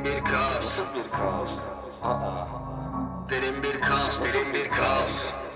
bir kaos. Nasıl bir kaos? Derin bir kaos, derin bir kaos.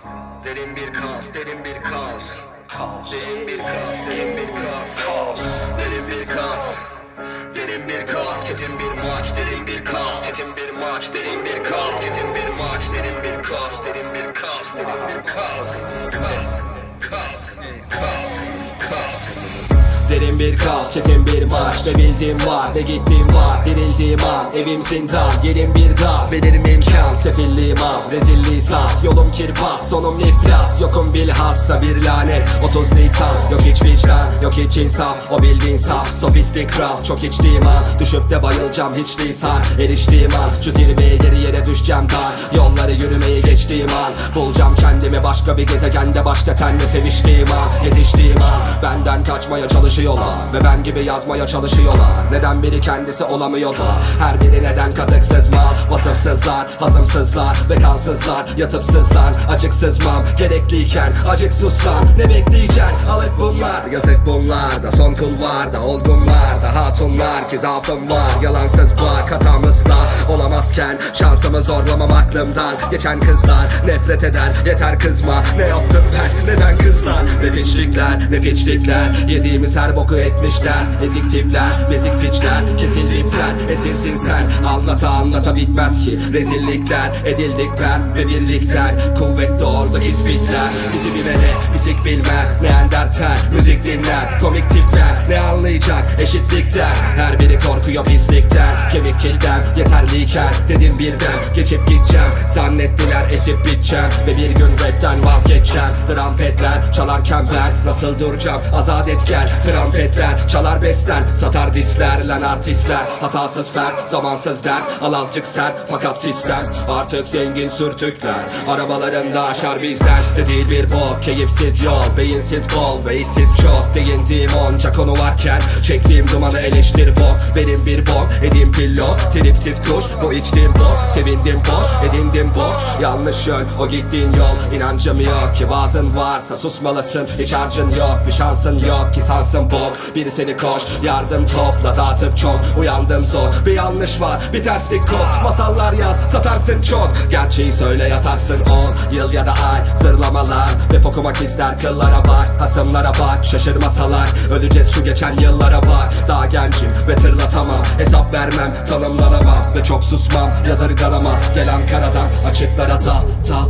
Derin bir kaos, derin bir kaos. Kaos. Derin bir kaos, derin bir kaos. Kaos. Derin bir kaos. Derin bir kaos, çetin bir maç, derin bir kaos, çetin bir maç, derin bir kaos, çetin bir maç, derin bir kaos, derin bir kaos, derin bir kaos. Kaos, kaos, kaos, kaos. Derin bir kaos, çetin bir maç. Ne bildiğim var, ne gittiğim var. Dirildiğim an, evim zindan, yerim bir dağ. Belirim imkan, sefilliğim an, rezilliği sat. Yolum kirpas, sonum iflas. Yokum bilhassa bir lanet. 30 Nisan, yok hiç vicdan, yok hiç insan. O bildiğin saf, sofistik kral. Çok içtiğim an, düşüp de bayılacağım hiç lisan. Eriştiğim an, şu zirveye geri yere düşeceğim dar. Yolları yürümeyi geçtiğim an, bulacağım kendimi başka bir gezegende. Başka tenle seviştiğim an, yetiştiğim an. Benden kaçmaya çalışıyorlar ve ben gibi yazmaya çalışıyorlar. Neden biri kendisi olamıyor da? Her biri neden katıksız mal? Vasıfsızlar, hazımsızlar ve kansızlar. Yatıp sızlan, acıksızmam gerekliyken acık suslan. Ne bekleyeceksin? Alık bunlar, yazık bunlar da. Son kulvarda olgunlar da hatunlar ki zaafım var. Yalansız bak hatamızla olamazken şansımı zorlamam aklımdan. Geçen kızlar nefret eder, yeter kızma. Ne yaptım ben, neden kızlar? Ne piçlikler, ne piçlikler. Yediğimiz her boku etmişler. Ezik tipler, bezik piçler. Kesin lipler, esinsin sen. Anlata anlata bitmez ki rezillikler. Edildikler ve birlikten kuvvet doğurduk ispitler. Bizi bilene, bizik bilmez. Neandertal, müzik dinler. Komik tipler, ne anlayacak eşitlikten. Her biri korkuyor pislikten. Kemik kilden, yeterliyken dedim birden geçip gideceğim. Zannettiler esip biteceğim ve bir gün rapten vazgeçeceğim. Trampetler çalarken ben nasıl duracağım? Azat et gel. Trampetler çalar besten, satar disler lan artistler. Hatasız fer, zamansız dert. Al azıcık sert fakat sistem artık zengin sürtükler. Arabalarında aşar bizden de değil bir bok. Keyifsiz yol, beyinsiz bol ve işsiz çok. Değindiğim onca konu varken çektiğim dumanı eleştir bok. Verin bir bok, edeyim pilot. Tripsiz kuş, bu içtiğim bok. Sevindim boş, edindim boş. Yanlış yön, o gittiğin yol. İnancım yok ki vaazın varsa susmalısın. Hiç harcın yok, bir şansın yok ki sansın bok. Biri seni koş, yardım topla, dağıtıp çok. Uyandım zor, bir yanlış var, bir terslik kod. Masallar yaz, satarsın çok. Gerçeği söyle yatarsın 10 yıl ya da ay. Zırlamalar, rap okumak ister kıllara bak. Hasımlara bak, şaşırmasalar. Öleceğiz şu geçen yıllara bak. Daha gencim ve tırlatamam. Hesap vermem, tanımlanamam. Ve çok susmam, yadırganamaz. Gel Ankara'dan açıklara da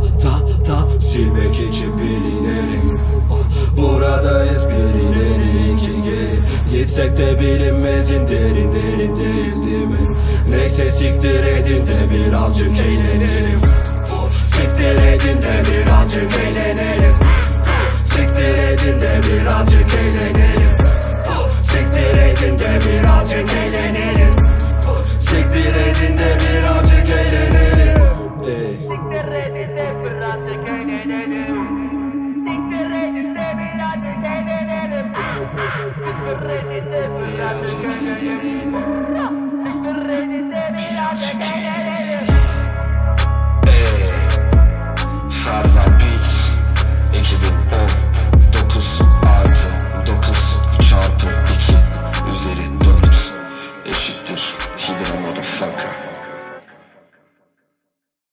silmek için bilinelim. Buradayız birileri ki gelin. Gitsek de bilinmezin derinlerindeyiz değil mi? Neyse siktir edin de birazcık eğlenelim. Siktir edin de birazcık eğlenelim. Siktir edin de birazcık eğlenelim. Siktir edin de birazcık eğlenelim. Siktir edin de birazcık eğlenelim. Siktir edin de birazcık eğlenelim. Siktir edin de birazcık eğlenelim. Siktir edin de birazcık eğlenelim. Siktir edin de birazcık eğlenelim.